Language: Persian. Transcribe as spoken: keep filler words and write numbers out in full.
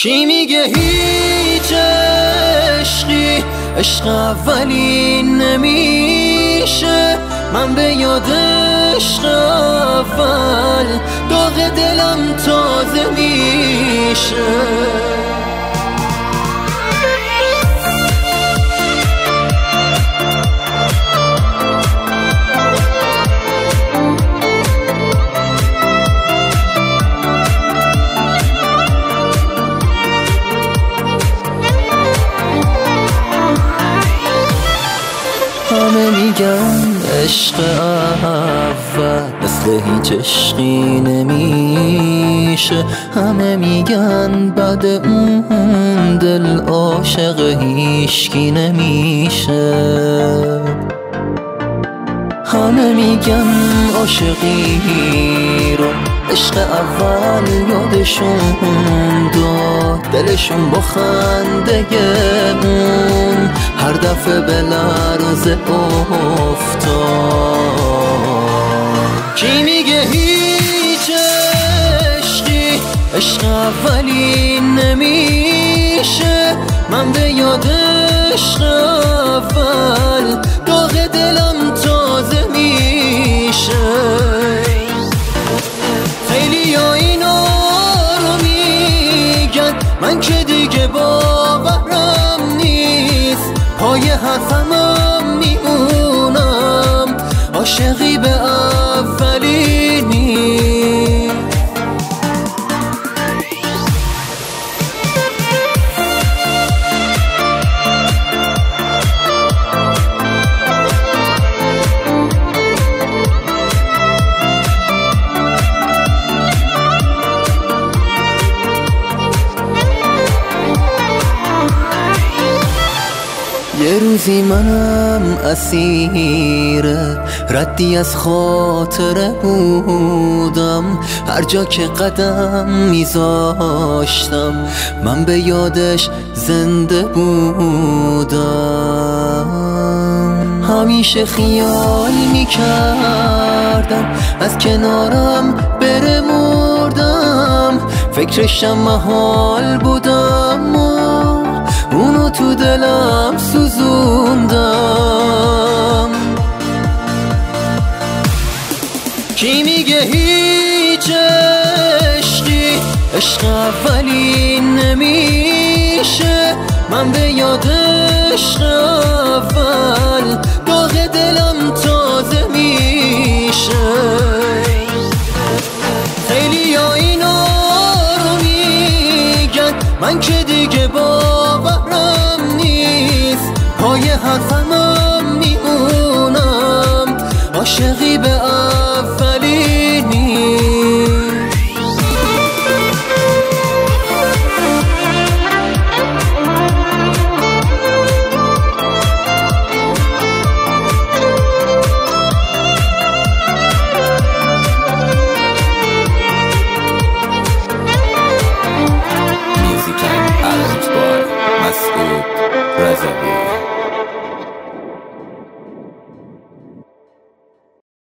کی میگه هیچ عشقی عشق اولی نمیشه؟ من به یاد عشق اول داغ دلم تازه میشه. همه میگن عشق اول مثل هیچ عشقی نمیشه، همه میگن بعد اون دل عاشق هیچکی نمیشه. همه میگن عاشقی رو عشق اول یادشون داد، دلشون با خنده اون هر دفعه به لرزه افتاد. کی میگه هیچ عشقی عشق اولی نمیشه؟ من به یاد عشق اول داغ دلم تازه میشه. خیلی ها اینا رو میگن، من که دیگه باورم نیست، پای حرفمم میمونم، عاشقی به اولی نیست. یه روزی منم اسیر ردی از خاطره بودم، هر جا که قدم میذاشتم من به یادش زنده بودم. همیشه خیال میکردم از کنارم بره مردم، فکرشم محال بودم و اونو تو دلم سوزوندم. کی میگه هیچ عشقی عشق اولی نمیشه؟ من به یاد عشق اول داغ دلم تازه میشه. خیلی ها اینا رو میگن، من که دیگه باورم نیست، پای حرفمم میمونم، عاشقی به